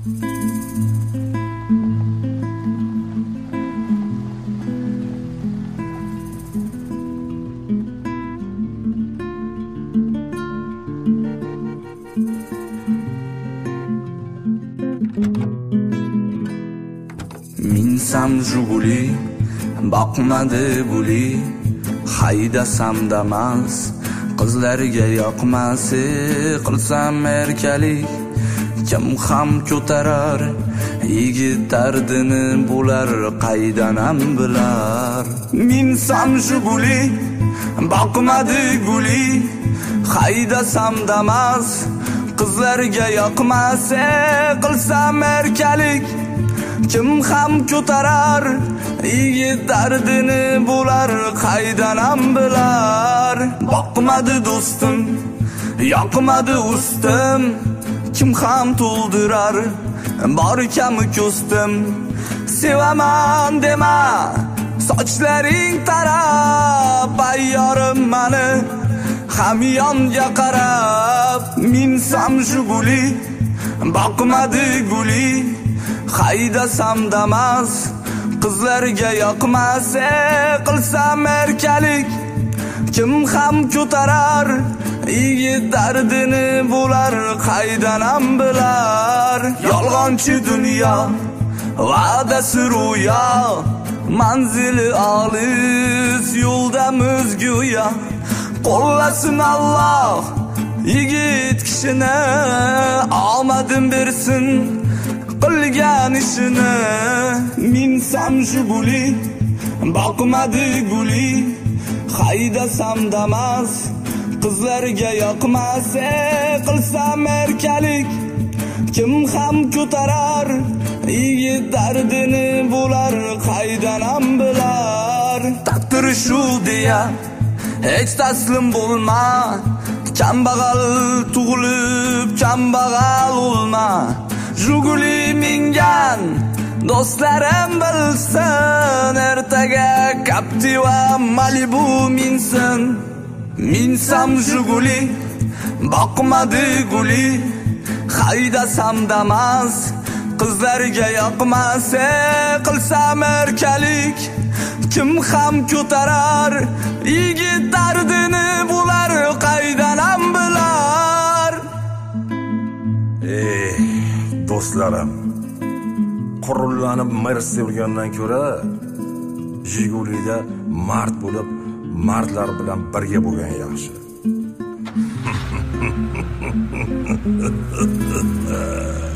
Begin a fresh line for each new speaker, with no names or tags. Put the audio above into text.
Minsam Juguli, boqmadi guli, haydasam damas, qizlarga yoqmas, qilsam erkalik, kim ham ko'tarar, yigit dardini bo'lar, qaydanam bilar. Minsam Juguli, boqmadi guli, haydasam damas, qizlarga yoqmas, qilsam erkalik, kim ham ko'tarar, yigit dardini bo'lar, qaydanam bilar. Boqmadi do'stim, yoqmadi ustim, kim ham to'ldirar, bor kami ko'stim. Sevaman dema, sochlaring tarab, ayyorim mani hamyonga qarab. Minsam Juguli, boqmadi guli, haydasam damas, qizlarga yoqmas, qilsam erkalik, kim ham ko'tarar, yigit dardini bo'lar, qaydanam bilar. Yolg'onchi dunyo, va'dasi ro'yo, manzili olis, yo'ldamiz go'yo. Qo'llasin Alloh yigit kishini, omadim bersin qilgan ishini. Minsam Juguli, boqmadi guli, haydasam damas, qizlarga yoqmas, qilsam erkalik, kim ham ko'tarar, yigit dardini bo'lar, qaydanam bilar. Taqdir shu deya hech taslim bo'lma, kambag'al tug'ilib kambag'al o'lma. Juguli mingan do'stlarim bilsin, ertaga Captiva Malibu minsin. Minsam Juguli, boqmadi guli, haydasam damas, qizlarga yoqmas, qilsam erkalik, kim ham ko'tarar, yigit dardini bo'lar, qaydanam bilar.
Do'stlarim, qurullanib Mercedes yurgandan ko'ra Jigulida mard bo'lib, mardlar bilan birga bo'lgan yaxshi.